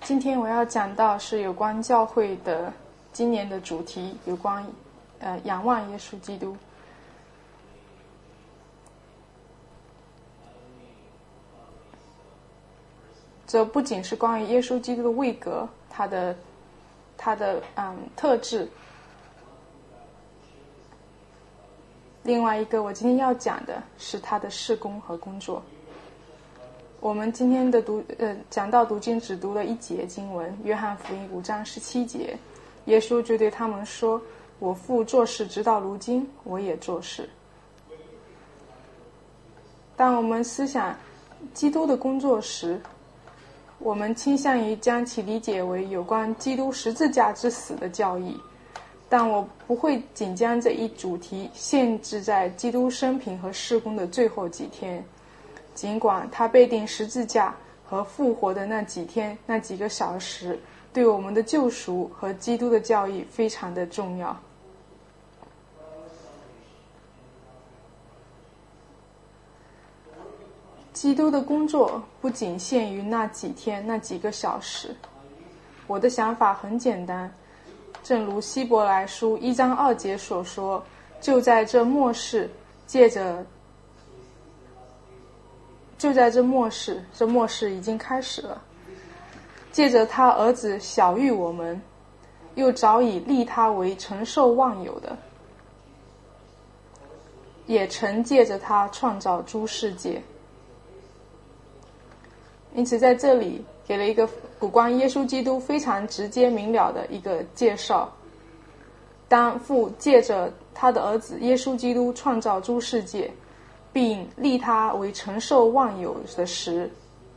今天我要讲到是有关教会的今年的主题，有关仰望耶稣基督。这不仅是关于耶稣基督的位格，他的特质。另外一个我今天要讲的是他的事工和工作。我们今天的讲道读经只读了一节经文，约翰福音5章17节，耶稣就对他们说：我父做事直到如今，我也做事。当我们思想基督的工作时，我们倾向于将其理解为有关基督十字架之死的教义，但我不会仅将这一主题限制在基督生平和事工的最后几天，尽管他被钉十字架和复活的那几天那几个小时对我们的救赎和基督的教义非常的重要。基督的工作不仅限于那几天那几个小时。我的想法很简单，正如希伯来书1章2节所说，就在这末世，这末世已经开始了，借着他儿子晓谕我们，又早已立他为承受万有的，也曾借着他创造诸世界。因此在这里给了一个有关耶稣基督非常直接明了的一个介绍。当父借着他的儿子耶稣基督创造诸世界，并立他为承受万有的时，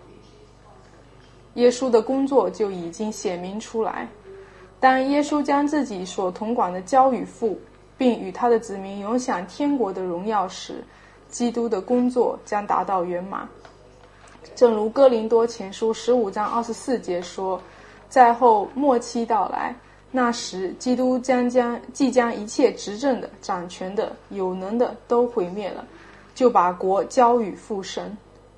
耶稣的工作就已经显明出来。当耶稣将自己所统管的交与父，并与他的子民永享天国的荣耀时，基督的工作将达到圆满。正如哥林多前书15章24节说，在后末期到来，那时基督即将一切执政的、掌权的、有能的都毁灭了，就把国交与父神。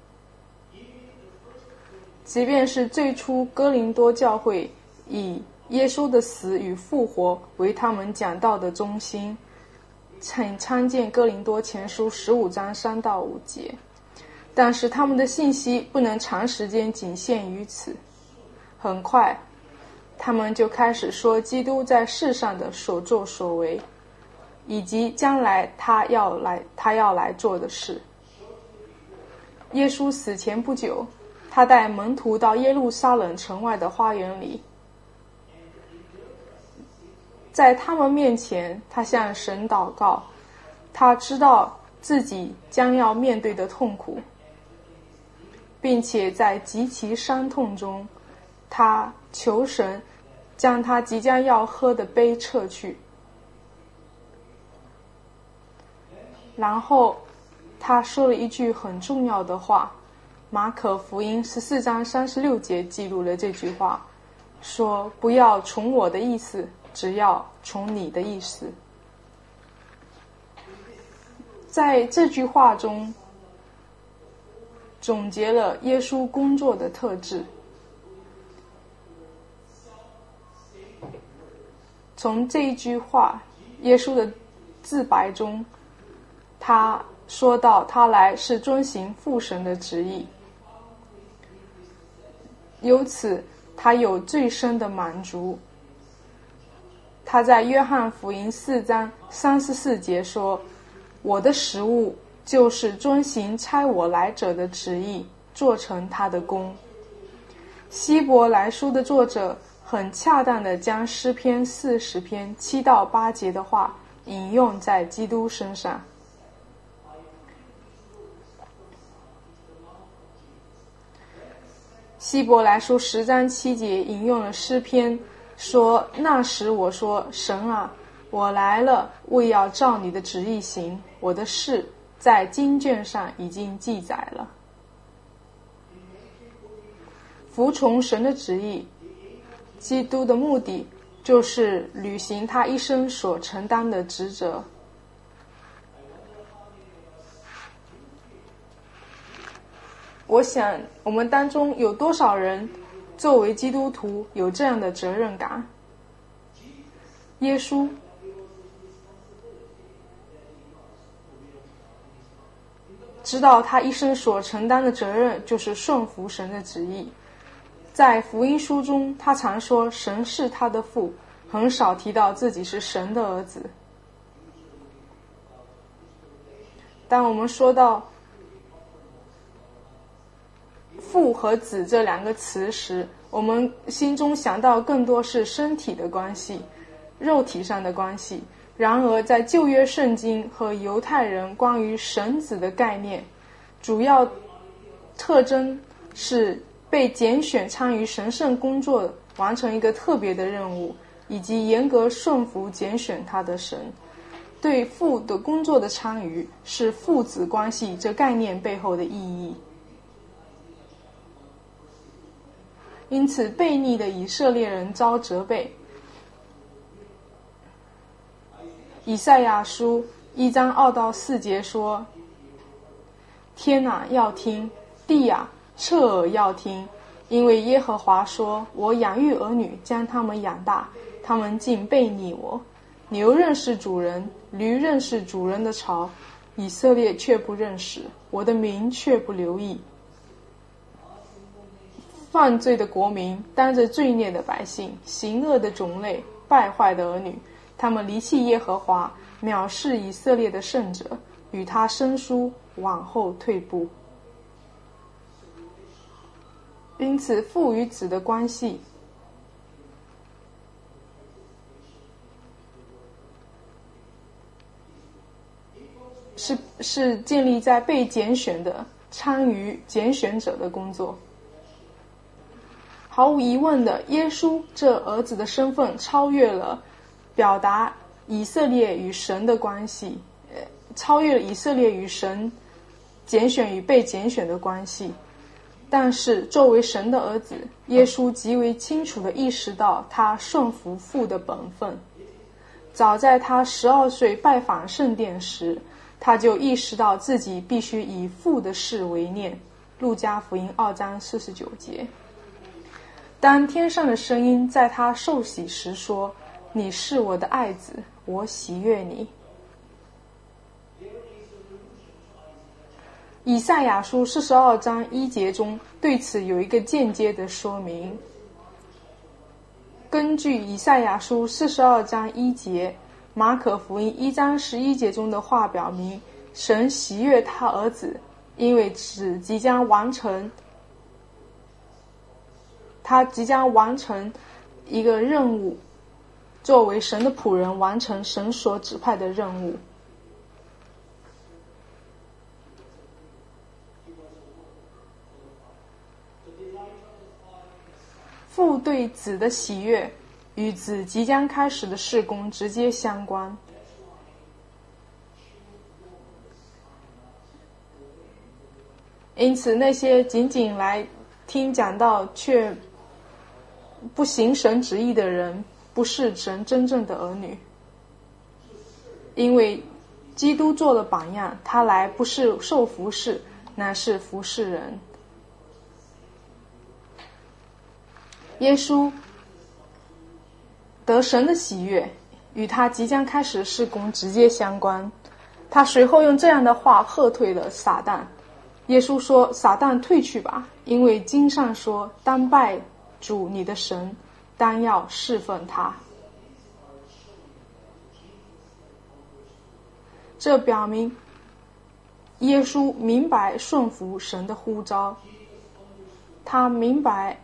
即便是最初哥林多教会以耶稣的死与复活为他们讲道的中心，请参见哥林多前书15章3到5节。但是他们的信息不能长时间仅限于此。很快他们就开始说基督在世上的所作所为，以及将来他要来做的事。耶稣死前不久，他带门徒到耶路撒冷城外的花园里，在他们面前他向神祷告，他知道自己将要面对的痛苦，并且在极其伤痛中，他求神将他即将要喝的杯撤去。然后他说了一句很重要的话，马可福音14章36节记录了这句话，说不要从我的意思，只要从你的意思。在这句话中总结了耶稣工作的特质。从这一句话，耶稣的自白中，他说到他来是遵行父神的旨意，由此他有最深的满足。他在约翰福音4章34节说，我的食物就是遵行差我来者的旨意，做成他的功。希伯来书的作者很恰当地将诗篇40篇7到8节的话引用在基督身上。希伯来书10章7节引用了诗篇，说那时我说，神啊，我来了，为要照你的旨意行，我的事在经卷上已经记载了。服从神的旨意，基督的目的就是履行他一生所承担的职责。我想我们当中有多少人作为基督徒有这样的责任感。耶稣知道他一生所承担的责任就是顺服神的旨意。在福音书中，他常说神是他的父，很少提到自己是神的儿子。当我们说到父和子这两个词时，我们心中想到更多是身体的关系，肉体上的关系。然而在旧约圣经和犹太人关于神子的概念，主要特征是被拣选参与神圣工作，完成一个特别的任务，以及严格顺服拣选他的神。对父的工作的参与是父子关系这概念背后的意义。因此悖逆的以色列人遭责备。以赛亚书1章2到4节说：天啊，要听；地啊，侧耳要听。因为耶和华说，我养育儿女，将他们养大，他们竟悖逆我。牛认识主人，驴认识主人的槽，以色列却不认识，我的名却不留意。犯罪的国民，当着罪孽的百姓，行恶的种类，败坏的儿女，他们离弃耶和华，藐视以色列的圣者，与他生疏，往后退步。因此父与子的关系是建立在被拣选的参与拣选者的工作。毫无疑问的，耶稣这儿子的身份超越了表达以色列与神的关系，超越了以色列与神拣选与被拣选的关系。但是作为神的儿子，耶稣极为清楚地意识到他顺服父的本分。早在他12岁拜访圣殿时，他就意识到自己必须以父的事为念。路加福音2章49节。当天上的声音在他受洗时说：你是我的爱子，我喜悦你。以赛亚书42章1节中对此有一个间接的说明。根据以赛亚书42章1节，马可福音1章11节中的话表明，神喜悦他儿子，因为子即将完成一个任务，作为神的仆人完成神所指派的任务。父对子的喜悦与子即将开始的事工直接相关。因此那些仅仅来听讲道却不行神旨意的人，不是神真正的儿女。因为基督做了榜样，他来不是受服侍，乃是服侍人。耶稣得神的喜悦与他即将开始的事工直接相关。他随后用这样的话喝退了撒旦。耶稣说：撒旦退去吧，因为经上说，当拜主你的神，当要侍奉他。这表明耶稣明白顺服神的呼召，他明白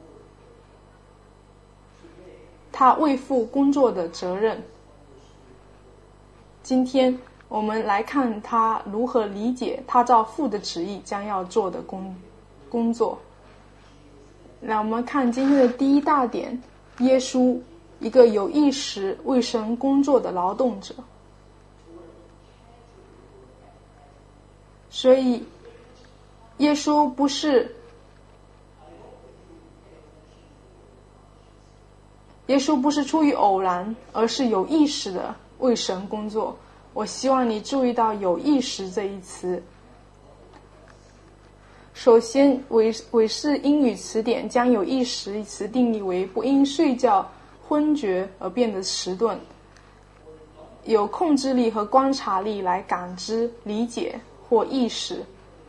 他为父工作的责任。今天我们来看他如何理解他照父的旨意将要做的工作。那我们看今天的第一大点，耶稣一个有意识为神工作的劳动者。所以耶稣不是出于偶然，而是有意识的为神工作。我希望你注意到有意识这一词。 首先，韦氏英语词典将有意识一词定义为不因睡觉昏厥而变得迟钝，有控制力和观察力来感知、理解或意识，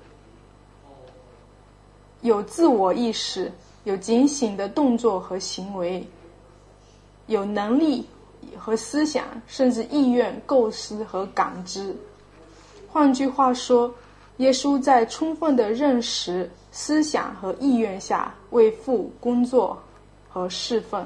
有自我意识，有警醒的动作和行为，有能力和思想，甚至意愿、构思和感知。换句话说，耶稣在充分的认识、思想和意愿下为父工作和侍奉。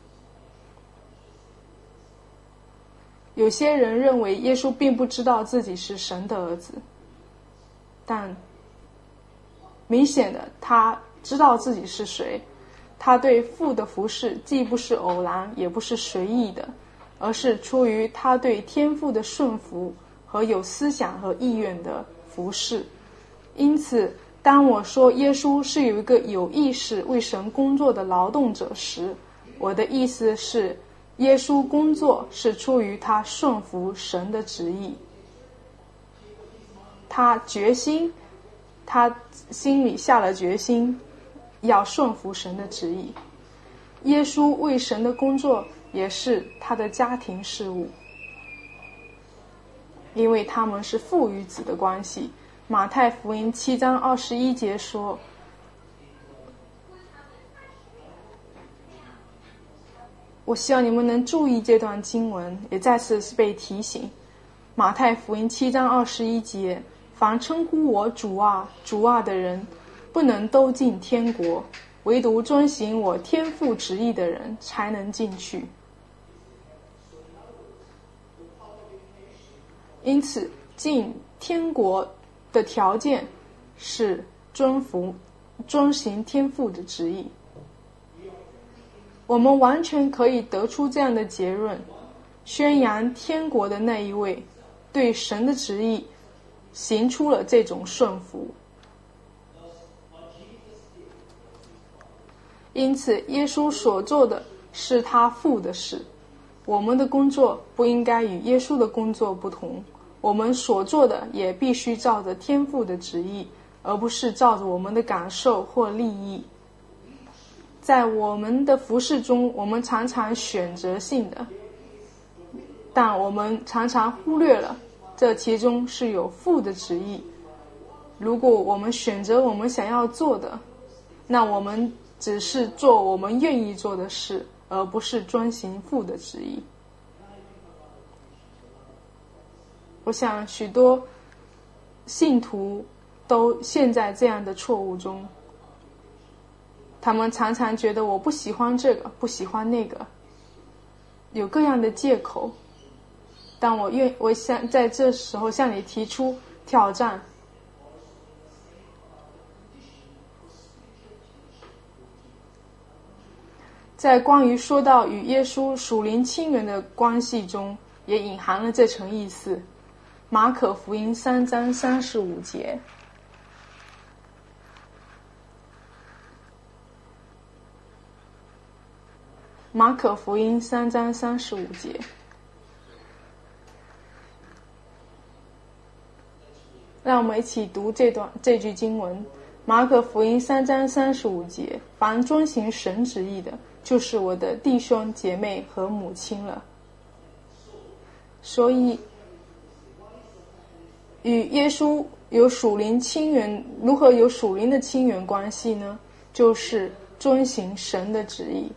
有些人认为耶稣并不知道自己是神的儿子，但明显的他知道自己是谁。他对父的服侍既不是偶然，也不是随意的，而是出于他对天父的顺服和有思想和意愿的服侍。因此，当我说耶稣是有一个有意识为神工作的劳动者时，我的意思是耶稣工作是出于他顺服神的旨意。他心里下了决心要顺服神的旨意。耶稣为神的工作也是他的家庭事务，因为他们是父与子的关系。马太福音7章21节说，我希望你们能注意这段经文，也再次被提醒。马太福音7章21节，凡称呼我主啊主啊的人，不能都进天国，唯独遵行我天父旨意的人才能进去。因此，进天国的条件是遵行天父的旨意。我们完全可以得出这样的结论：宣扬天国的那一位，对神的旨意行出了这种顺服。因此，耶稣所做的是他父的事。我们的工作不应该与耶稣的工作不同，我们所做的也必须照着天父的旨意，而不是照着我们的感受或利益。在我们的服事中，我们常常选择性的，但我们常常忽略了这其中是有父的旨意。如果我们选择我们想要做的，那我们只是做我们愿意做的事，而不是遵行父的旨意。我想许多信徒都陷在这样的错误中，他们常常觉得我不喜欢这个，不喜欢那个，有各样的借口。但我想在这时候向你提出挑战。在关于说到与耶稣属灵亲缘的关系中，也隐含了这层意思。马可福音3章35节，马可福音3章35节，让我们一起读这句经文。马可福音3章35节，凡遵行神旨意的，就是我的弟兄姐妹和母亲了。所以与耶稣有属灵亲缘，如何有属灵的亲缘关系呢？就是遵行神的旨意。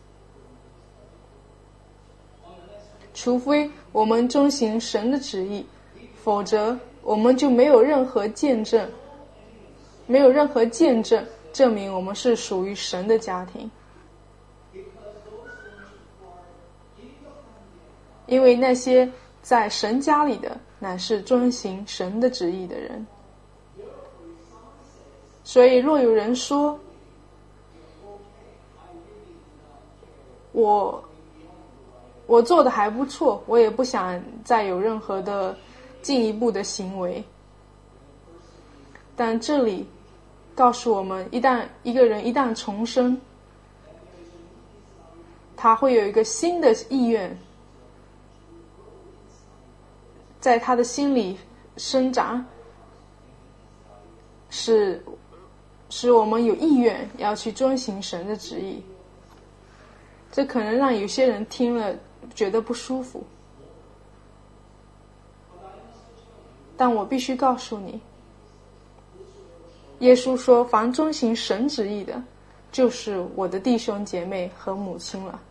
除非我们遵行神的旨意，否则我们就没有任何见证证明我们是属于神的家庭。因为那些在神家里的乃是遵行神的旨意的人。所以若有人说我做的还不错，我也不想再有任何的进一步的行为，但这里告诉我们，一个人一旦重生，他会有一个新的意愿在他的心里生长，是使我们有意愿要去遵行神的旨意。这可能让有些人听了觉得不舒服，但我必须告诉你，耶稣说凡遵行神旨意的，就是我的弟兄姐妹和母亲了。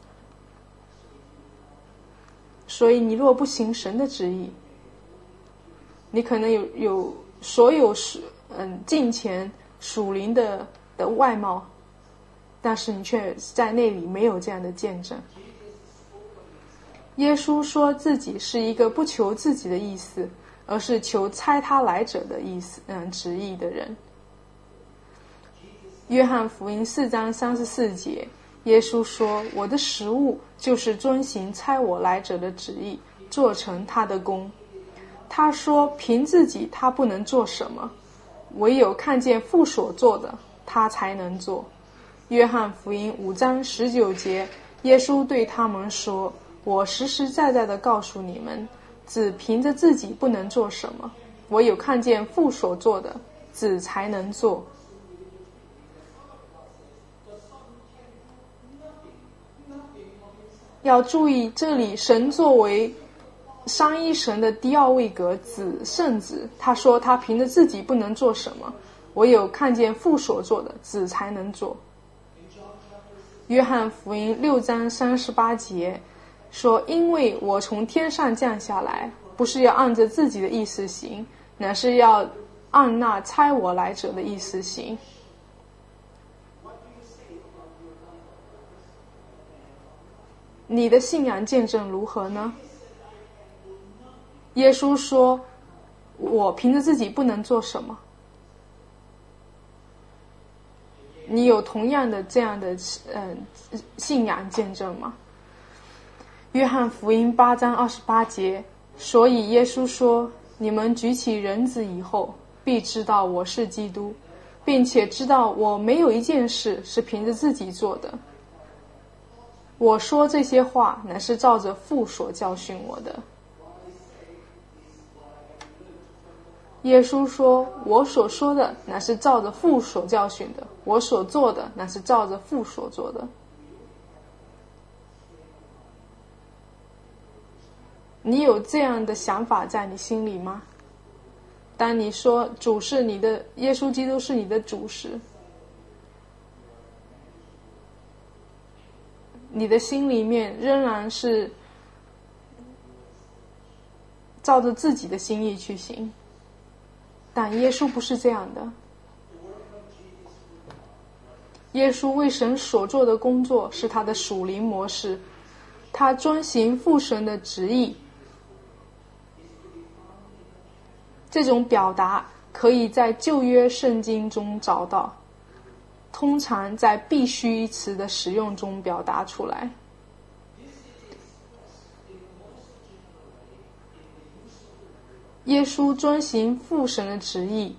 所以你若不行神的旨意，你可能有所有敬虔属灵的外貌，但是你却在那里没有这样的见证。耶稣说自己是一个不求自己的意思，而是求差他来者的意思旨意的人。约翰福音4章34节，耶稣说我的食物就是遵行差我来者的旨意，做成他的功。他说凭自己他不能做什么，唯有看见父所做的他才能做。约翰福音5章19节，耶稣对他们说我实实在在地告诉你们，子凭着自己不能做什么，唯有看见父所做的子才能做。要注意，这里神作为三一神的第二位格子圣子，他说他凭着自己不能做什么，唯有看见父所做的子才能做。约翰福音6章38节说因为我从天上降下来，不是要按着自己的意思行，乃是要按那差我来者的意思行。你的信仰见证如何呢？耶稣说我凭着自己不能做什么，你有同样的这样的信仰见证吗？约翰福音8章28节，所以耶稣说你们举起人子以后，必知道我是基督，并且知道我没有一件事是凭着自己做的，我说这些话乃是照着父所教训我的。耶稣说我所说的乃是照着父所教训的，我所做的乃是照着父所做的。你有这样的想法在你心里吗？当你说主是你的，耶稣基督是你的主时，你的心里面仍然是照着自己的心意去行，但耶稣不是这样的。耶稣为神所做的工作是他的属灵模式，他遵行父神的旨意。这种表达可以在旧约圣经中找到，通常在必须一词的使用中表达出来。耶稣遵行父神的旨意，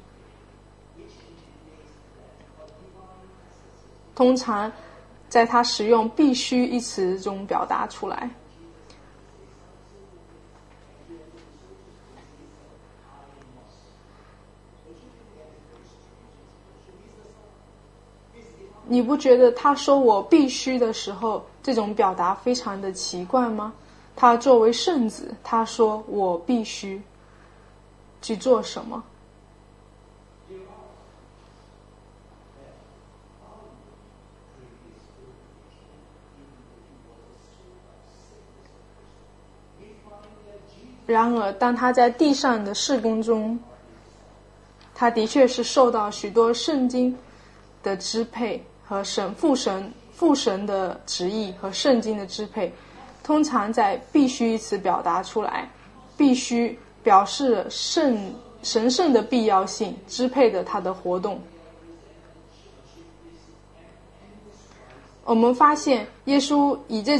通常在他使用必须一词中表达出来。你不觉得他说我必须的时候，这种表达非常的奇怪吗？他作为圣子，他说我必须去做什么？然而当他在地上的事工中，他的确是受到许多圣经的支配和父神的旨意和圣经的支配，通常在必须一词表达出来，必须表示神圣的必要性支配着他的活动。我们发现耶稣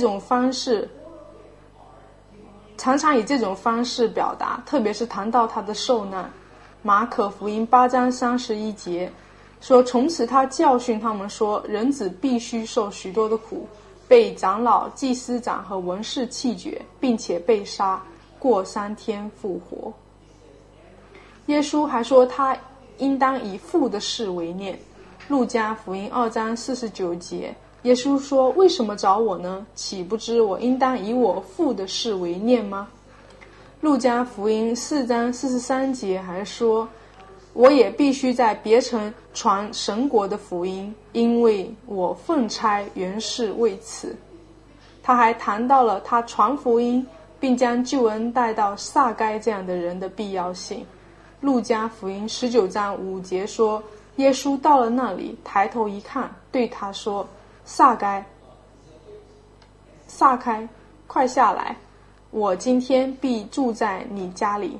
常常以这种方式表达，特别是谈到他的受难。马可福音8章31节说，从此他教训他们说，人子必须受许多的苦，被长老、祭司长和文士弃绝，并且被杀，过3天复活。耶稣还说他应当以父的事为念， 路加福音2章49节，耶稣说：“为什么找我呢？岂不知我应当以我父的事为念吗？”路加福音4章43节还说：“我也必须在别城传神国的福音，因为我奉差原是为此。”他还谈到了他传福音并将救恩带到撒该这样的人的必要性。路加福音19章5节说，耶稣到了那里，抬头一看，对他说：“撒该，快下来，我今天必住在你家里。”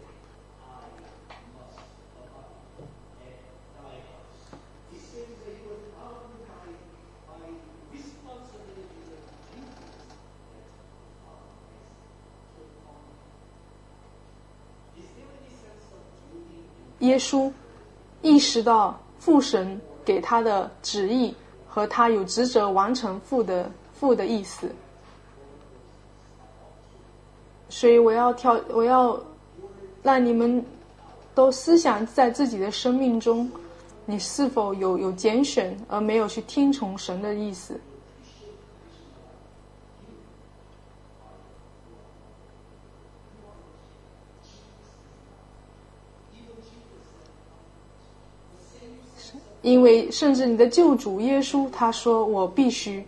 耶稣意识到父神给他的旨意和他有职责完成父的意思，所以我要让你们都思想在自己的生命中，你是否有拣选而没有去听从神的意思。因为甚至你的救主耶稣他说我必须。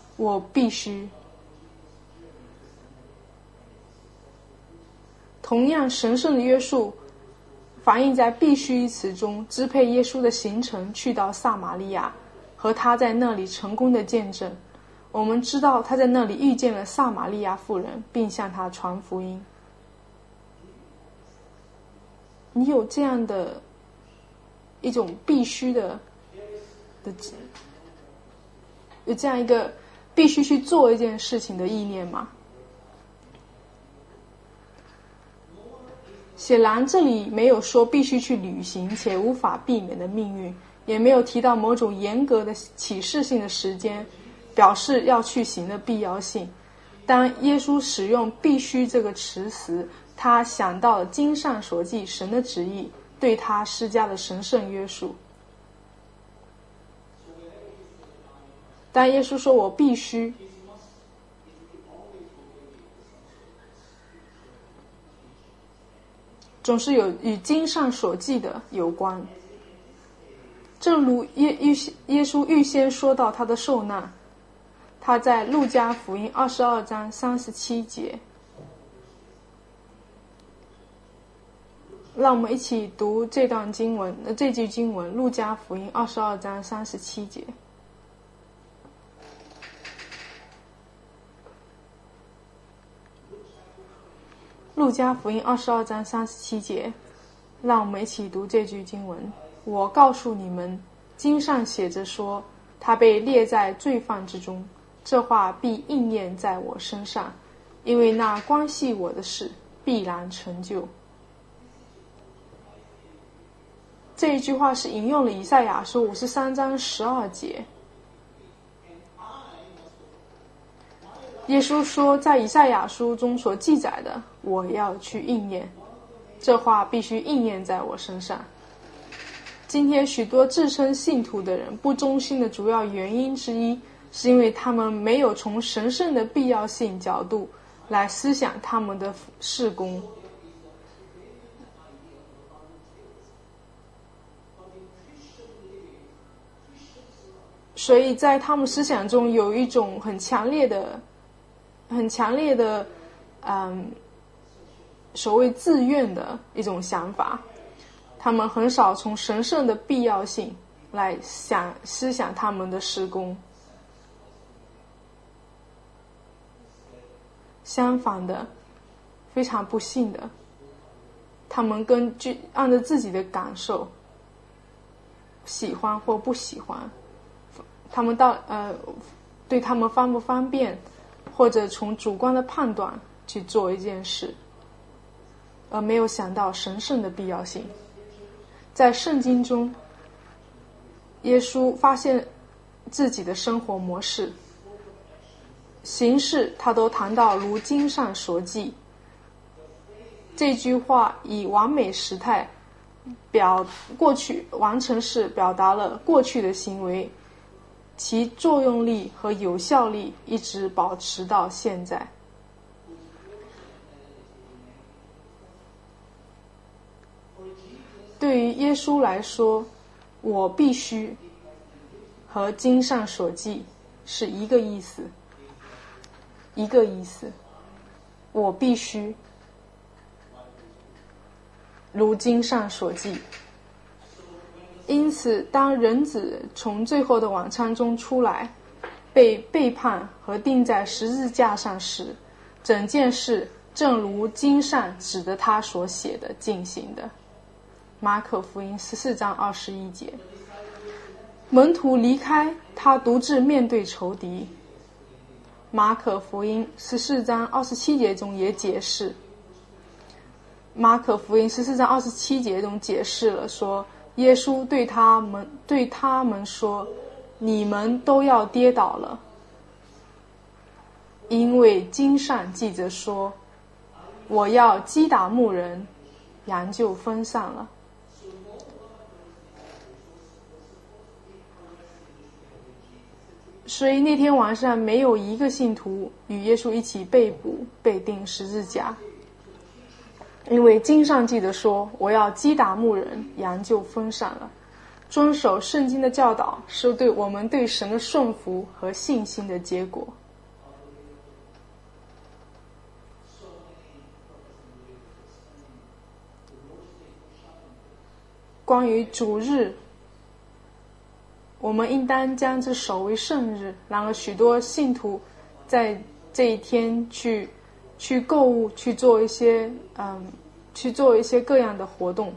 同样神圣的约束反映在必须一词中，支配耶稣的行程去到撒玛利亚，和他在那里成功的见证。我们知道他在那里遇见了撒玛利亚妇人，并向他传福音。你有这样的一种必须的有这样一个必须去做一件事情的意念吗？显然这里没有说必须去履行且无法避免的命运，也没有提到某种严格的启示性的时间表示要去行的必要性。当耶稣使用必须这个词时，他想到了经上所记神的旨意对他施加的神圣约束。当耶稣说我必须，总是有与经上所记的有关。正如耶稣预先说到他的受难，他在路加福音22章37节，让我们一起读这句经文，路加福音22章37节。路加福音22章37节，让我们一起读这句经文。我告诉你们，经上写着说，他被列在罪犯之中，这话必应验在我身上，因为那关系我的事必然成就。这一句话是引用了以赛亚书53章12节。耶稣说，在以赛亚书中所记载的，我要去应验，这话必须应验在我身上。今天许多自称信徒的人不忠心的主要原因之一，是因为他们没有从神圣的必要性角度来思想他们的事工。所以在他们思想中有一种很强烈的所谓自愿的一种想法，他们很少从神圣的必要性来思想他们的事工。相反的，非常不幸的，他们按照自己的感受，喜欢或不喜欢，他们对他们方不方便，或者从主观的判断去做一件事，而没有想到神圣的必要性。在圣经中，耶稣发现自己的生活模式、形式，他都谈到如经上所记。这句话以完美时态过去完成式表达了过去的行为，其作用力和有效力一直保持到现在。对于耶稣来说，我必须和经上所记是一个意思，我必须如经上所记。因此当人子从最后的晚餐中出来，被背叛和钉在十字架上时，整件事正如经上指着他所写的进行的。马可福音14章21节。门徒离开他，独自面对仇敌。马可福音14章27节中也解释，马可福音14章27节中解释了说，耶稣对他们说，你们都要跌倒了，因为经上记着说，我要击打牧人，羊就分散了。所以那天晚上没有一个信徒与耶稣一起被捕，被钉十字架，因为经上记着说，我要击打牧人，羊就分散了。遵守圣经的教导是对我们对神的顺服和信心的结果。关于主日，我们应当将之守为圣日。然而许多信徒在这一天去购物，去做一些各样的活动。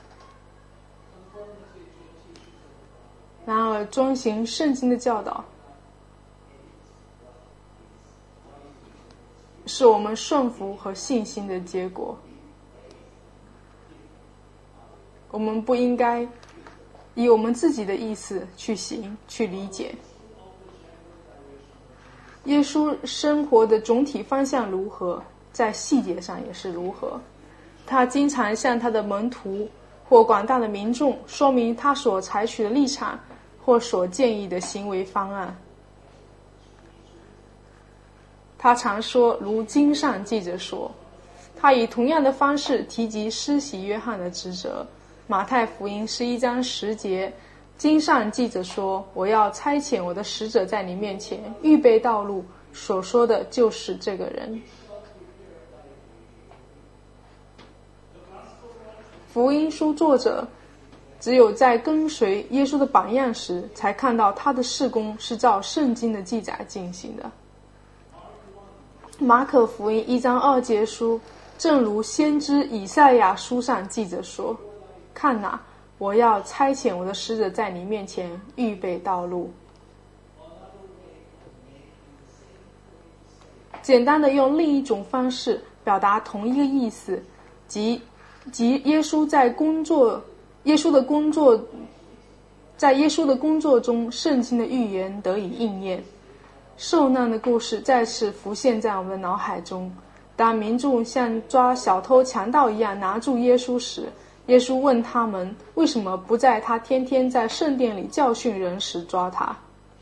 然而遵行圣经的教导是我们顺服和信心的结果。我们不应该以我们自己的意思去行，去理解。耶稣生活的总体方向如何，在细节上也是如何。他经常向他的门徒或广大的民众说明他所采取的立场或所建议的行为方案。他常说，如经上记着说。他以同样的方式提及施洗约翰的职责。马太福音11章10节，经上记着说，我要差遣我的使者在你面前预备道路，所说的就是这个人。福音书作者只有在跟随耶稣的榜样时，才看到他的事工是照圣经的记载进行的。马可福音1章2节书，正如先知以赛亚书上记着说，看哪，我要差遣我的使者在你面前预备道路。简单的用另一种方式表达同一个意思，即耶稣在耶稣的工作中，圣经的预言得以应验。受难的故事再次浮现在我们的脑海中。当民众像抓小偷强盗一样拿住耶稣时，耶稣问他们为什么不在他天天在圣殿里教训人时抓他。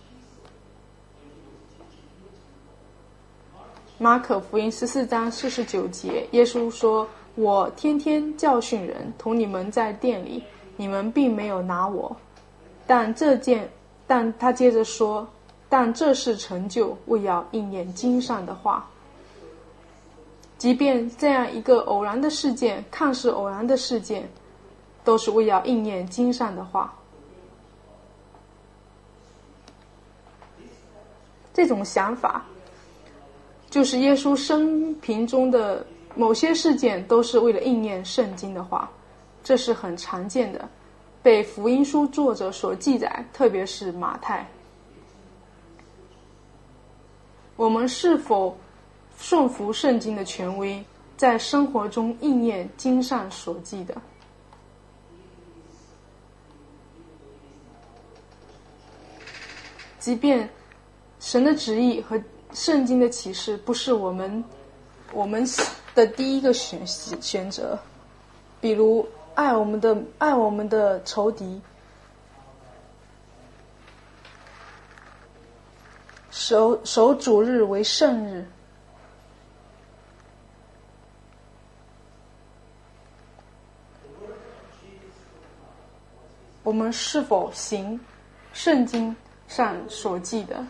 马可福音14章49节，耶稣说，我天天教训人，同你们在殿里，你们并没有拿我。但他接着说，但这是成就，为要应验经上的话。即便这样一个偶然的事件，看似偶然的事件，都是为要应验经上的话。这种想法就是耶稣生平中的某些事件都是为了应验圣经的话，这是很常见的，被福音书作者所记载，特别是马太。我们是否顺服圣经的权威，在生活中应验经上所记的？即便神的旨意和圣经的启示不是我们的第一个选择，比如爱我们的仇敌，守主日为圣日。我们是否行圣经上所记的？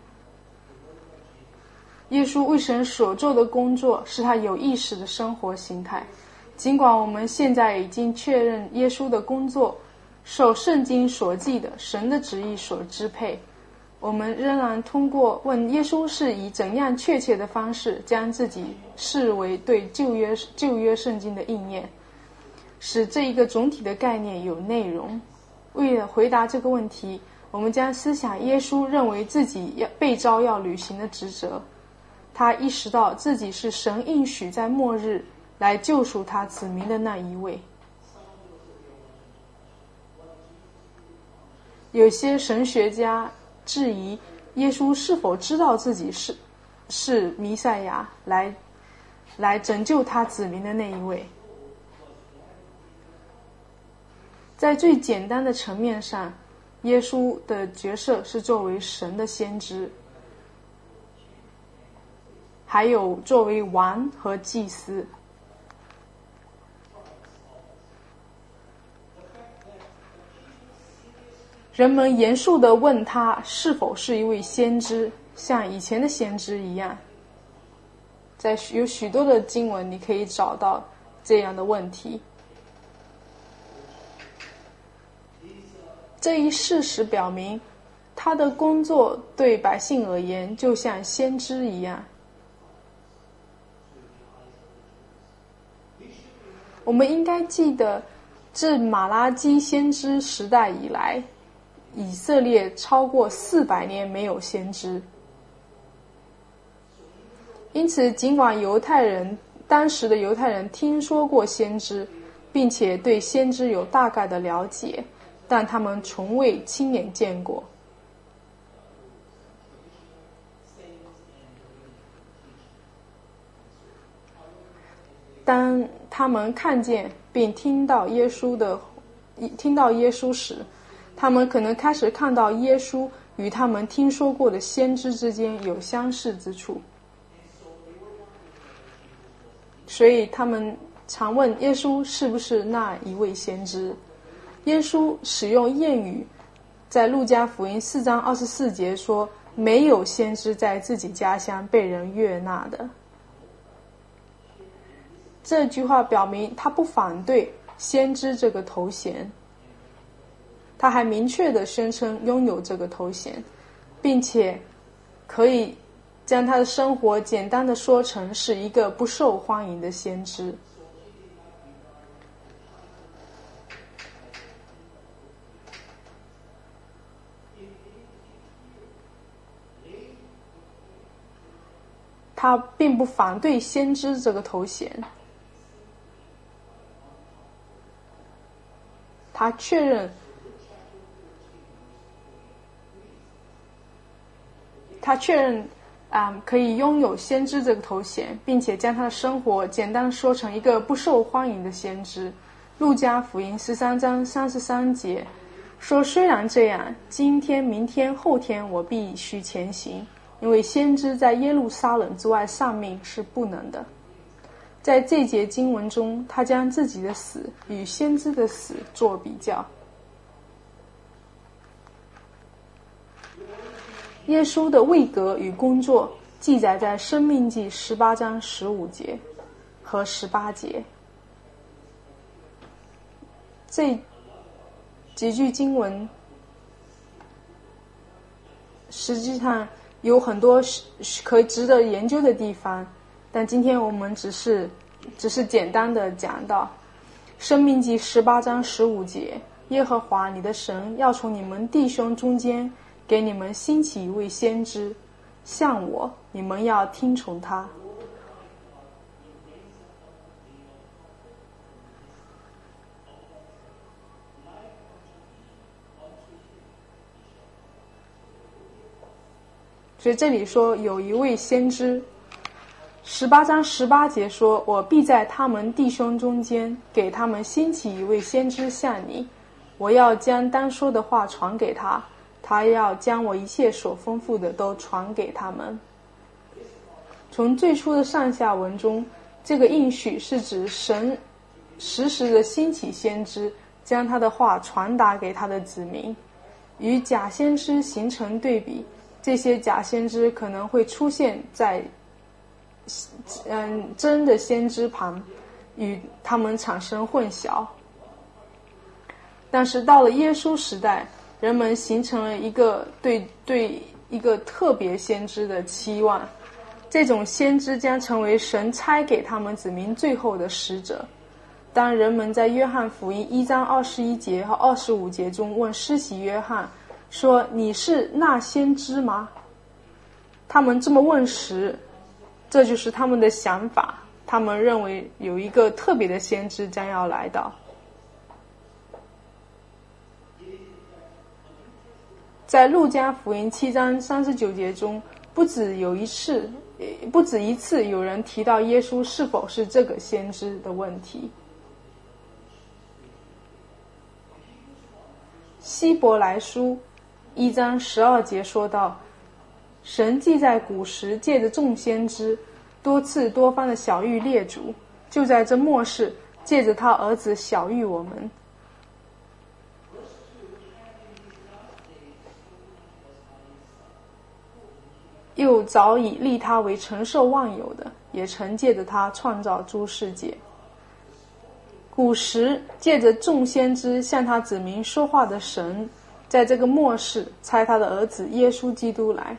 耶稣为神所做的工作是他有意识的生活形态。尽管我们现在已经确认耶稣的工作受圣经所记的神的旨意所支配，我们仍然通过问耶稣是以怎样确切的方式将自己视为对旧约圣经的应验，使这一个总体的概念有内容。为了回答这个问题，我们将思想耶稣认为自己被召要履行的职责。他意识到自己是神应许在末日来救赎他子民的那一位。有些神学家质疑耶稣是否知道自己是弥赛亚来拯救他子民的那一位。在最简单的层面上，耶稣的角色是作为神的先知，还有作为王和祭司。人们严肃地问他是否是一位先知，像以前的先知一样。在有许多的经文你可以找到这样的问题。这一事实表明，他的工作对百姓而言就像先知一样。我们应该记得，自马拉基先知时代以来，以色列超过400年没有先知。因此，尽管当时的犹太人听说过先知，并且对先知有大概的了解，但他们从未亲眼见过。当他们看见并听到耶稣时，他们可能开始看到耶稣与他们听说过的先知之间有相似之处，所以他们常问耶稣是不是那一位先知。耶稣使用谚语，在路加福音4章24节说，没有先知在自己家乡被人悦纳的。这句话表明他不反对先知这个头衔，他还明确地宣称拥有这个头衔，并且可以将他的生活简单地说成是一个不受欢迎的先知。他并不反对先知这个头衔，他确认可以拥有先知这个头衔，并且将他的生活简单说成一个不受欢迎的先知。路加福音13章33节说，虽然这样，今天、明天、后天我必须前行，因为先知在耶路撒冷之外丧命是不能的。在这节经文中，他将自己的死与先知的死做比较。耶稣的位格与工作记载在申命记18章15节和18节。这几句经文实际上有很多可值得研究的地方，但今天我们只是简单的讲到申命记18章15节，耶和华你的神要从你们弟兄中间给你们兴起一位先知，像我，你们要听从他。所以这里说有一位先知， 18章18节说，我必在他们弟兄中间给他们兴起一位先知像你，我要将当说的话传给他，他要将我一切所吩咐的都传给他们。从最初的上下文中，这个应许是指神时时的兴起先知，将他的话传达给他的子民，与假先知形成对比。这些假先知可能会出现在真的先知旁，与他们产生混淆。但是到了耶稣时代，人们形成了一个对一个特别先知的期望，这种先知将成为神差给他们子民最后的使者。当人们在约翰福音1章21节和25节中问施洗约翰说，你是那先知吗？他们这么问时，这就是他们的想法，他们认为有一个特别的先知将要来到。在路加福音7章39节中，不止一次有人提到耶稣是否是这个先知的问题。希伯来书1章12节说道，神既在古时借着众先知多次多方的晓谕列祖，就在这末世借着他儿子晓谕我们。又早已立他为承受万有的，也曾借着他创造诸世界。古时借着众先知向他子民说话的神，在这个末世差他的儿子耶稣基督来。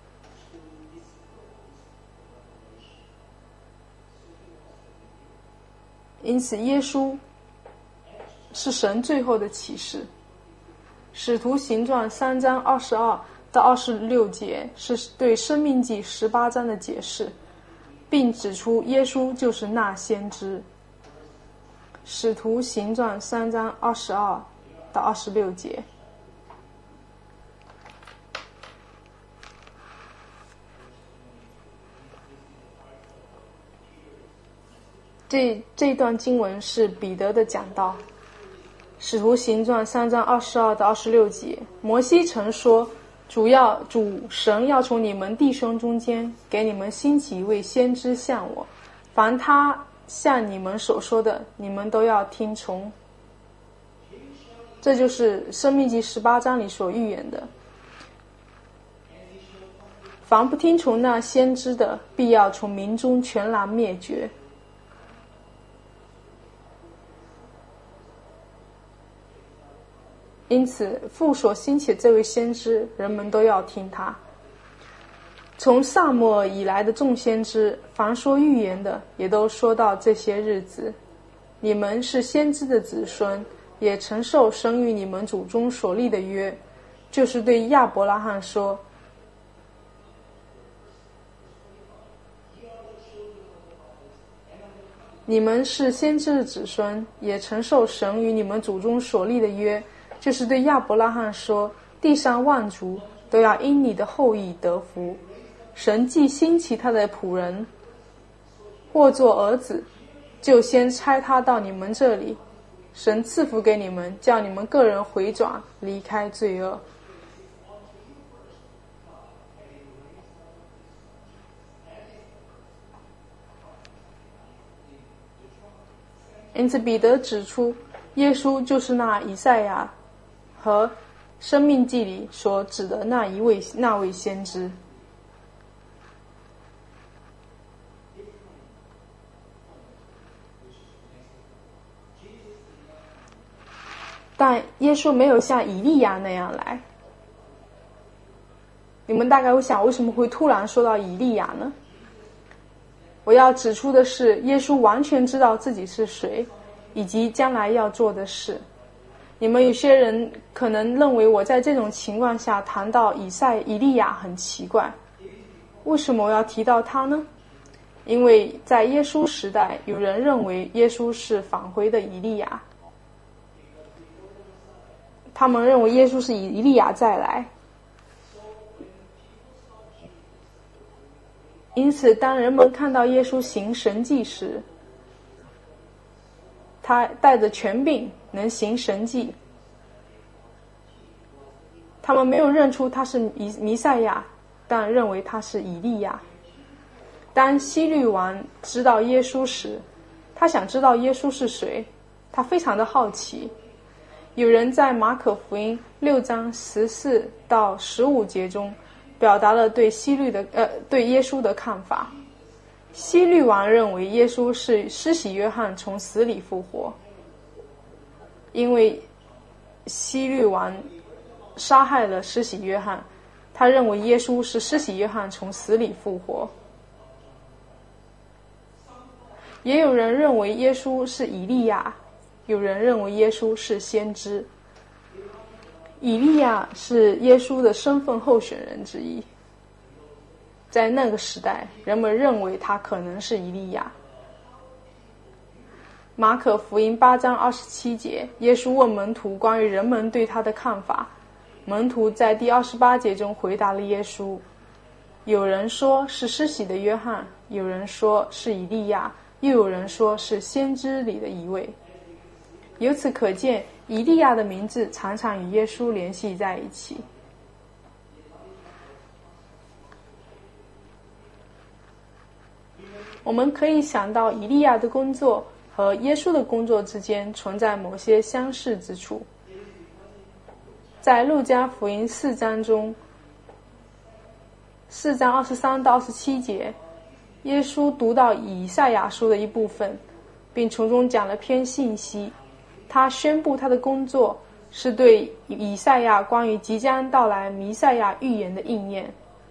因此耶稣是神最后的启示。使徒行传3章22到26节是对申命记18章的解释，并指出耶稣就是那先知。使徒行传3章22到26节。这段经文是彼得的讲道。使徒行传3章22到26节，摩西曾说，主神要从你们弟兄中间给你们兴起一位先知像我，凡他像你们所说的，你们都要听从。这就是申命记18章里所预言的。凡不听从那先知的，必要从民中全然灭绝。因此父所兴起的这位先知，人们都要听他。从撒母耳以来的众先知，凡说预言的，也都说到这些日子。你们是先知的子孙，也承受神与你们祖宗所立的约，就是对亚伯拉罕说，你们是先知的子孙，也承受神与你们祖宗所立的约，就是对亚伯拉罕说，地上万族都要因你的后裔得福。神既兴起他的仆人，或做儿子，就先差他到你们这里。神赐福给你们，叫你们个人回转，离开罪恶。因此彼得指出，耶稣就是那以赛亚和生命记里所指的那位先知。但耶稣没有像以利亚那样来。你们大概会想，为什么会突然说到以利亚呢？我要指出的是，耶稣完全知道自己是谁，以及将来要做的事。你们有些人可能认为我在这种情况下谈到以利亚很奇怪，为什么我要提到他呢？因为在耶稣时代，有人认为耶稣是返回的以利亚，他们认为耶稣是以利亚再来。 因此当人们看到耶稣行神迹时，他带着权柄能行神迹，他们没有认出他是弥赛亚，但认为他是以利亚。当希律王知道耶稣时，他想知道耶稣是谁，他非常的好奇。有人在马可福音6章14到15节中表达了对耶稣的看法。希律王认为耶稣是施洗约翰从死里复活，因为希律王杀害了施洗约翰，他认为耶稣是施洗约翰从死里复活。也有人认为耶稣是以利亚，有人认为耶稣是先知。以利亚是耶稣的身份候选人之一，在那个时代，人们认为他可能是以利亚。马可福音8章27节，耶稣问门徒关于人们对他的看法，门徒在第28节中回答了耶稣，有人说是施洗的约翰，有人说是以利亚，又有人说是先知里的一位。由此可见，以利亚的名字常常与耶稣联系在一起。我们可以想到以利亚的工作和耶稣的工作之间存在某些相似之处。在路加福音4章中，4章23到27节，耶稣读到以赛亚书的一部分，并从中讲了篇信息。他宣布他的工作是对以赛亚关于即将到来弥赛亚预言的应验。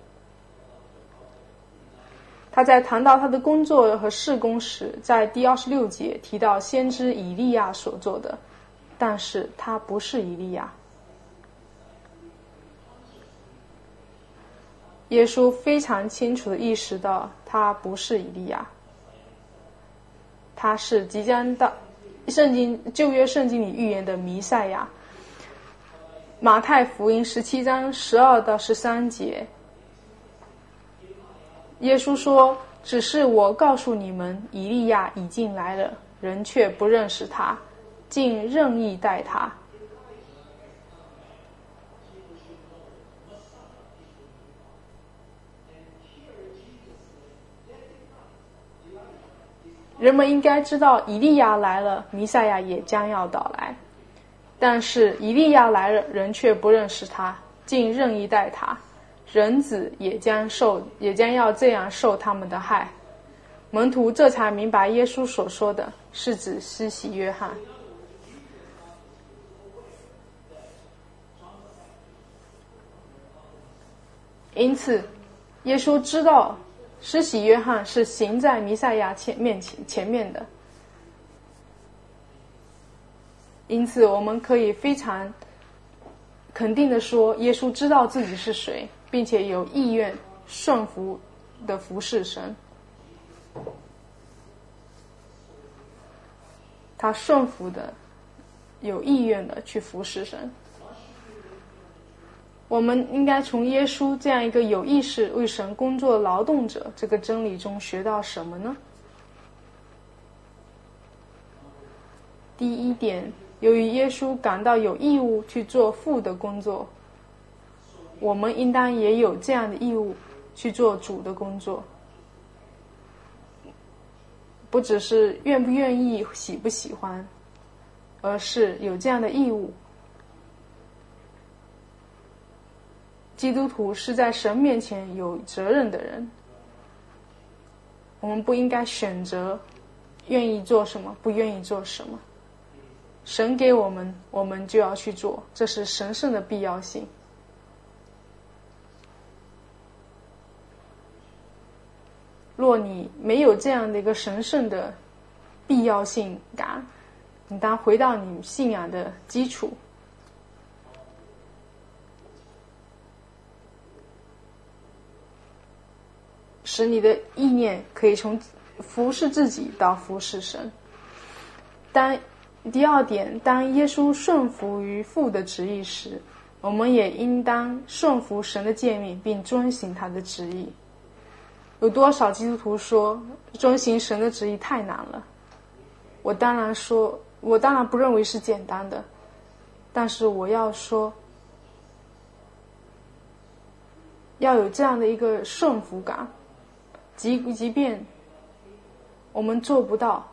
他在谈到他的工作和事工时，在第26节提到先知以利亚所做的，但是他不是以利亚。耶稣非常清楚地意识到他不是以利亚，他是即将到旧约圣经里预言的弥赛亚。马太福音17章12到13节，耶稣说，只是我告诉你们，以利亚已经来了，人却不认识他，竟任意待他。人们应该知道以利亚来了，弥赛亚也将要到来，但是以利亚来了，人却不认识他，竟任意待他，人子也将要这样受他们的害。门徒这才明白耶稣所说的是指施洗约翰。因此耶稣知道施洗约翰是行在弥赛亚前面的，因此我们可以非常肯定地说，耶稣知道自己是谁，并且有意愿顺服的服侍神。他顺服的有意愿的去服侍神。我们应该从耶稣这样一个有意识为神工作的劳动者这个真理中学到什么呢？第一点，由于耶稣感到有义务去做父的工作，我们应当也有这样的义务去做主的工作，不只是愿不愿意喜不喜欢，而是有这样的义务。基督徒是在神面前有责任的人，我们不应该选择愿意做什么，不愿意做什么。神给我们，我们就要去做，这是神圣的必要性。若你没有这样的一个神圣的必要性感，你当回到你信仰的基础，使你的意念可以从服侍自己到服侍神。第二点，当耶稣顺服于父的旨意时，我们也应当顺服神的诫命并遵行他的旨意。 有多少基督徒说遵行神的旨意太难了？我当然不认为是简单的，但是我要说，要有这样的一个顺服感，即便我们做不到，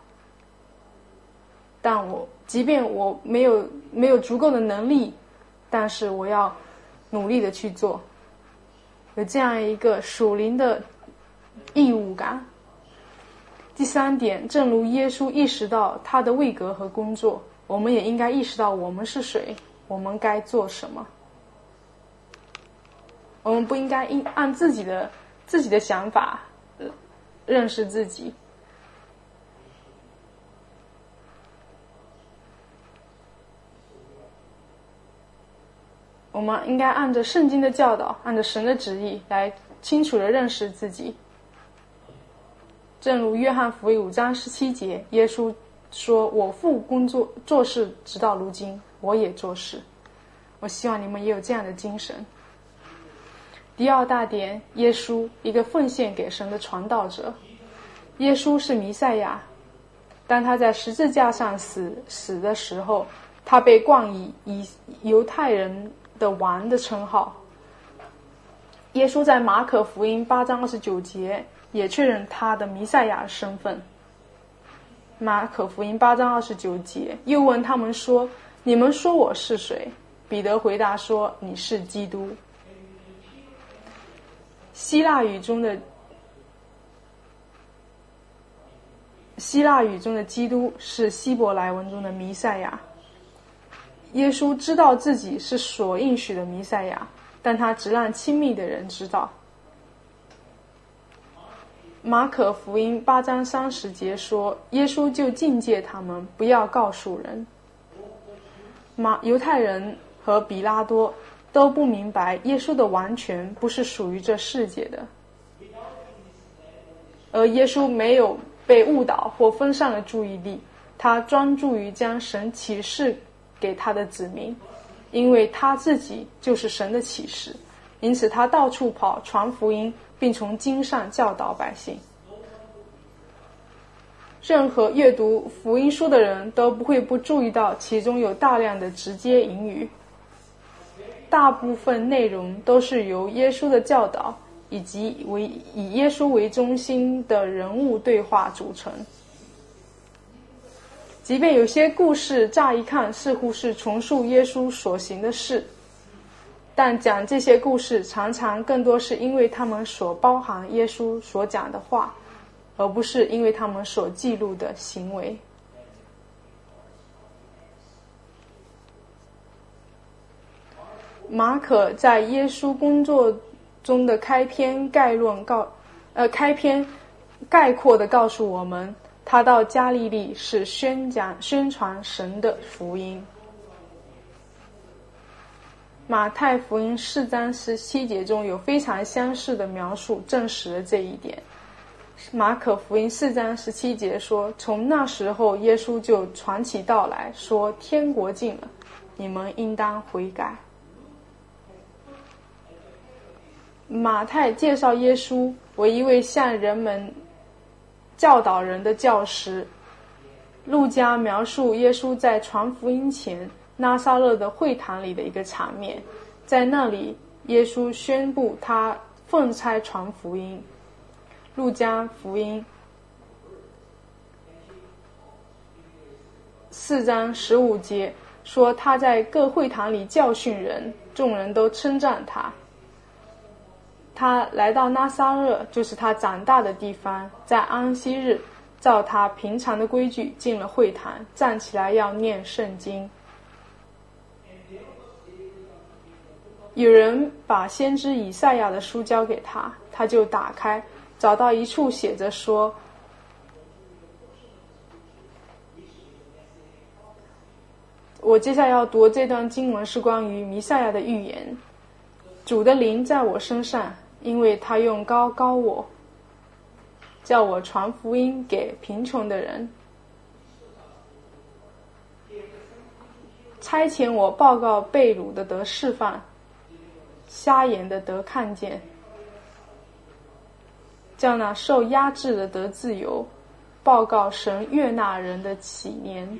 即便我没有足够的能力，但是我要努力的去做，有这样一个属灵的义务感。第三点，正如耶稣意识到他的位格和工作，我们也应该意识到我们是谁，我们该做什么。我们不应该按自己的想法认识自己。我们应该按着圣经的教导，按着神的旨意来清楚地认识自己。正如约翰福音5章17节，耶稣说：“我父做事直到如今，我也做事。”我希望你们也有这样的精神。第二大点，耶稣，一个奉献给神的传道者。耶稣是弥赛亚，当他在十字架上死的时候，他被冠以犹太人的王的称号。耶稣在马可福音8章29节也确认他的弥赛亚身份。马可福音8章29节又问他们说：“你们说我是谁？”彼得回答说：“你是基督。”希腊语中的基督是希伯来文中的弥赛亚。耶稣知道自己是所应许的弥赛亚，但他只让亲密的人知道。马可福音8章30节说，耶稣就禁戒他们不要告诉人。犹太人和比拉多都不明白耶稣的王权不是属于这世界的，而耶稣没有被误导或分散了注意力，他专注于将神启示给他的子民，因为他自己就是神的启示，因此他到处跑传福音，并从经上教导百姓。任何阅读福音书的人都不会不注意到其中有大量的直接引语，大部分内容都是由耶稣的教导以及以耶稣为中心的人物对话组成。即便有些故事乍一看似乎是重述耶稣所行的事，但讲这些故事常常更多是因为他们所包含耶稣所讲的话，而不是因为他们所记录的行为。马可在耶稣工作中的开篇概括地告诉我们，他到加利利是宣传神的福音。马太福音4章17节中有非常相似的描述，证实了这一点。马可福音4章17节说，从那时候耶稣就传起道来说，天国近了，你们应当悔改。马太介绍耶稣为一位向人们教导人的教师。路加描述耶稣在传福音前拿撒勒的会堂里的一个场面，在那里耶稣宣布他奉差传福音。路加福音4章15节说，他在各会堂里教训人，众人都称赞他。他来到拿撒勒，就是他长大的地方，在安息日照他平常的规矩进了会堂，站起来要念圣经。有人把先知以赛亚的书交给他，他就打开，找到一处写着说，我接下来要读这段经文是关于弥赛亚的预言。主的灵在我身上，因为他用膏膏我，叫我传福音给贫穷的人，差遣我报告被掳的得释放，瞎眼的得看见， 叫那受压制的得自由，报告神悦纳人的祈年。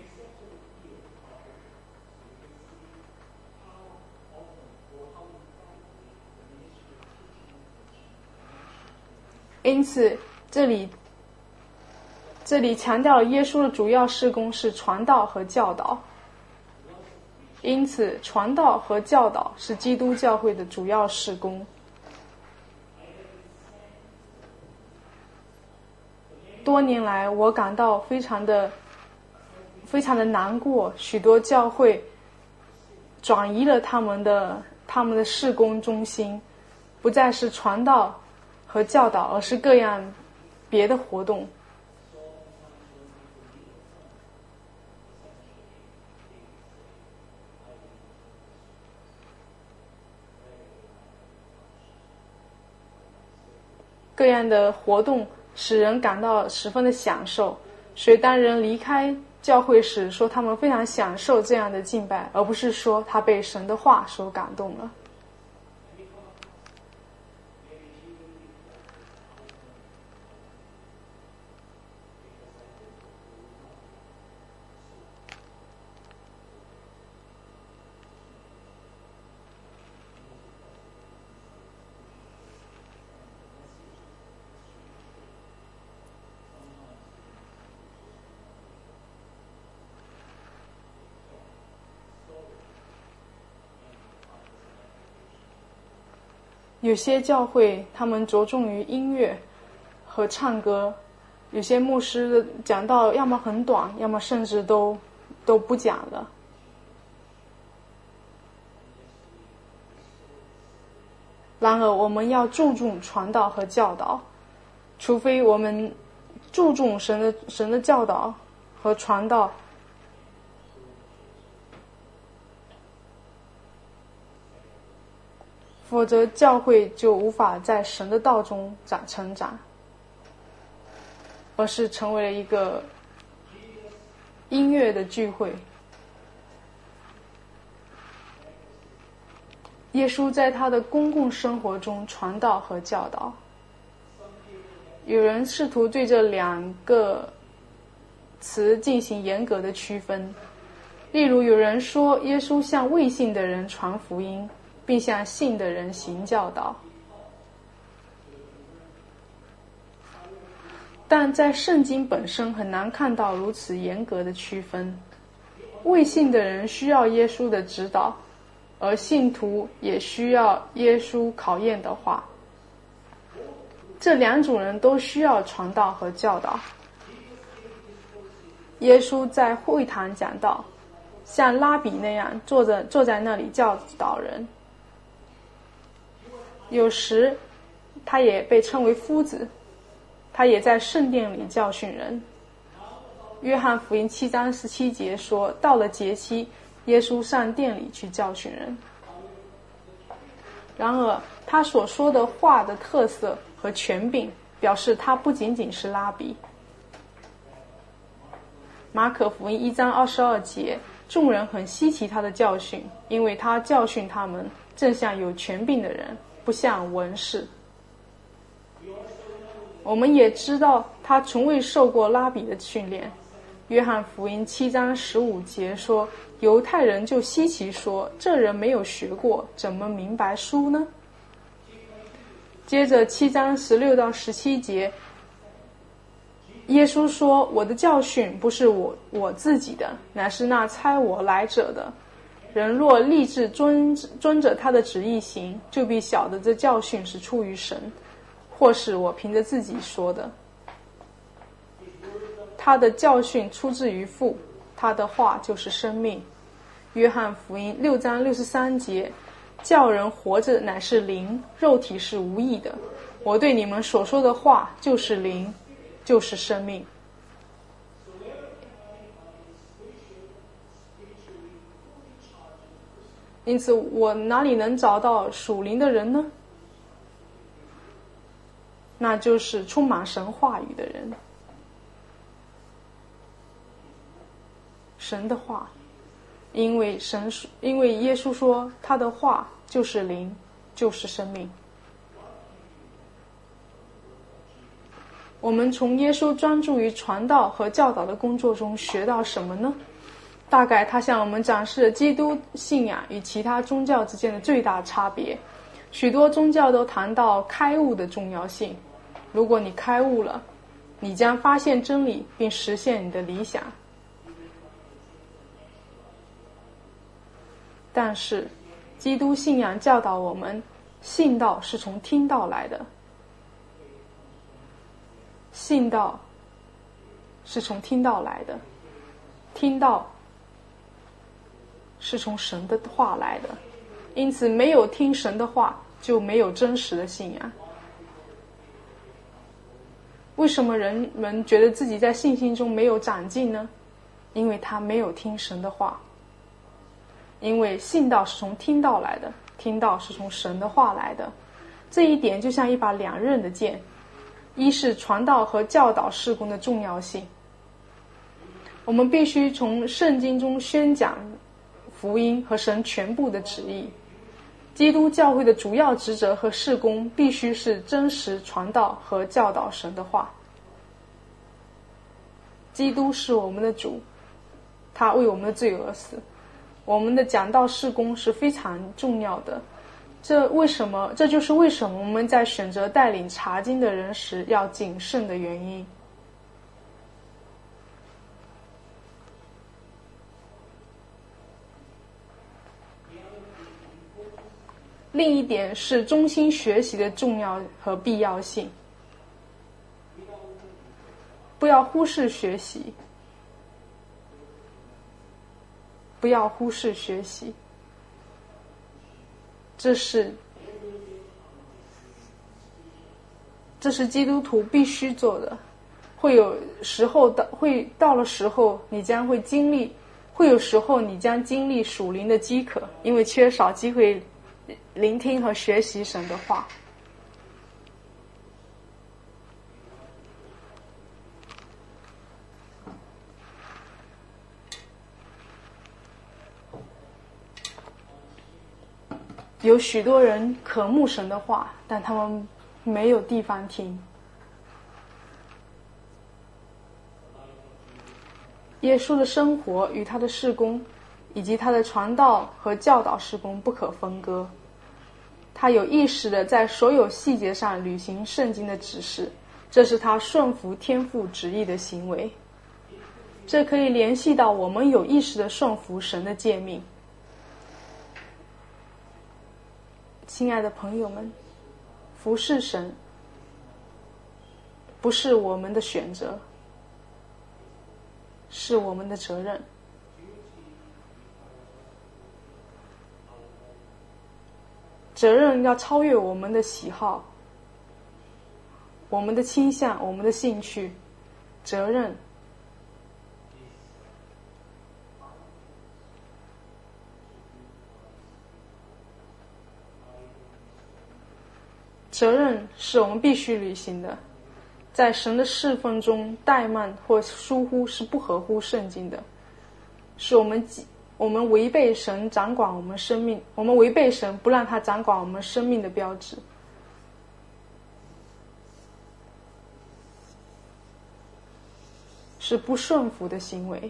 因此，这里强调了耶稣的主要事工是传道和教导。因此，传道和教导是基督教会的主要事工。多年来，我感到非常的难过，许多教会转移了他们的事工中心，不再是传道和教导，而是各样别的活动。各样的活动使人感到十分的享受，所以当人离开教会时，说他们非常享受这样的敬拜，而不是说他被神的话所感动了。有些教会他们着重于音乐和唱歌，有些牧师讲道要么很短，要么甚至都不讲了。然而我们要注重传道和教导，除非我们注重神的教导和传道，否则教会就无法在神的道中成长，而是成为了一个音乐的聚会。耶稣在他的公共生活中传道和教导。有人试图对这两个词进行严格的区分，例如有人说耶稣向未信的人传福音，并向信的人行教导。但在圣经本身很难看到如此严格的区分。未信的人需要耶稣的指导，而信徒也需要耶稣考验的话。这两种人都需要传道和教导。耶稣在会堂讲道，像拉比那样坐在那里教导人。有时他也被称为夫子，他也在圣殿里教训人。约翰福音7章17节说，到了节期，耶稣上殿里去教训人。然而他所说的话的特色和权柄表示他不仅仅是拉比。马可福音1章22节，众人很稀奇他的教训，因为他教训他们正像有权柄的人，不像文士。我们也知道他从未受过拉比的训练。约翰福音7章15节说，犹太人就稀奇说，这人没有学过，怎么明白书呢？接着7章16到17节，耶稣说，我的教训不是我自己的，乃是那差我来者的。人若立志遵着他的旨意行，就必晓得这教训是出于神，或是我凭着自己说的。他的教训出自于父，他的话就是生命。约翰福音6章63节，叫人活着乃是灵，肉体是无益的。我对你们所说的话就是灵，就是生命。因此我哪里能找到属灵的人呢？那就是充满神话语的人。神的话，因为耶稣说他的话就是灵，就是生命。 我们从耶稣专注于传道和教导的工作中学到什么呢？大概他向我们展示了基督信仰与其他宗教之间的最大差别。许多宗教都谈到开悟的重要性，如果你开悟了，你将发现真理并实现你的理想。但是基督信仰教导我们，信道是从听道来的，信道是从听道来的，听道是从神的话来的，因此没有听神的话，就没有真实的信仰。为什么人们觉得自己在信心中没有长进呢？因为他没有听神的话。因为信道是从听道来的，听道是从神的话来的。这一点就像一把两刃的剑，一是传道和教导事工的重要性。我们必须从圣经中宣讲福音和神全部的旨意。基督教会的主要职责和事工必须是真实传道和教导神的话。基督是我们的主，他为我们的罪而死。我们的讲道事工是非常重要的，这就是为什么我们在选择带领查经的人时要谨慎的原因。另一点是忠心学习的重要和必要性，不要忽视学习。不要忽视学习，这是基督徒必须做的。到了时候，你将会经历，会有时候你将经历属灵的饥渴，因为缺少机会聆听和学习神的话。有许多人渴慕神的话，但他们没有地方听。耶稣的生活与他的事工，以及他的传道和教导事工不可分割。他有意识地在所有细节上履行圣经的指示，这是他顺服天父旨意的行为。这可以联系到我们有意识地顺服神的诫命。亲爱的朋友们，服侍神不是我们的选择，是我们的责任。责任要超越我们的喜好、我们的倾向、我们的兴趣。责任是我们必须履行的。在神的侍奉中怠慢或疏忽是不合乎圣经的，是我们违背神掌管我们生命，我们违背神不让他掌管我们生命的标志。是不顺服的行为，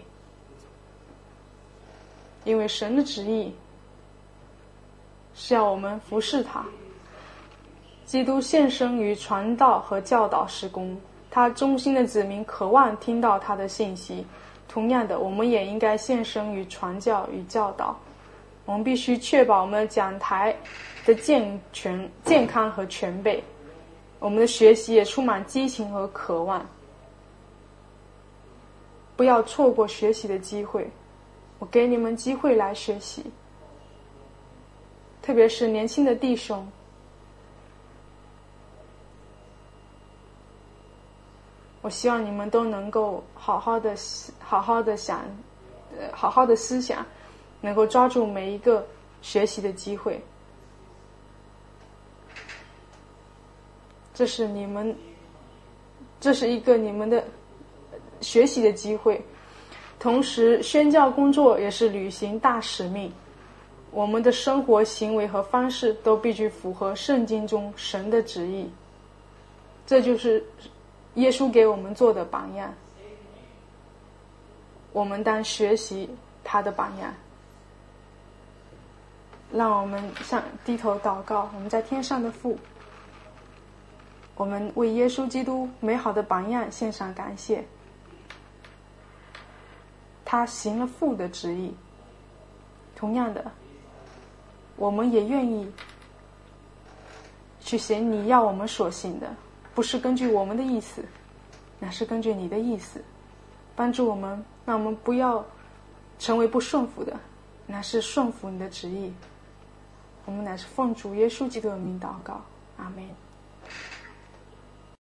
因为神的旨意是要我们服侍他。基督献身于传道和教导事工，他忠心的子民渴望听到他的信息。同样的，我们也应该献身于传教与教导。我们必须确保我们的讲台的健康和全备，我们的学习也充满激情和渴望。不要错过学习的机会，我给你们机会来学习，特别是年轻的弟兄。我希望你们都能够好好的思想，能够抓住每一个学习的机会。这是一个你们的学习的机会。同时，宣教工作也是履行大使命。我们的生活行为和方式都必须符合圣经中神的旨意。 耶稣给我们做的榜样，我们当学习他的榜样。让我们低头祷告。我们在天上的父，我们为耶稣基督美好的榜样献上感谢。他行了父的旨意，同样的，我们也愿意去行你要我们所行的，不是根据我们的意思，乃是根据你的意思。帮助我们，让我们不要成为不顺服的，乃是顺服你的旨意。我们乃是奉主耶稣基督的名祷告，阿们。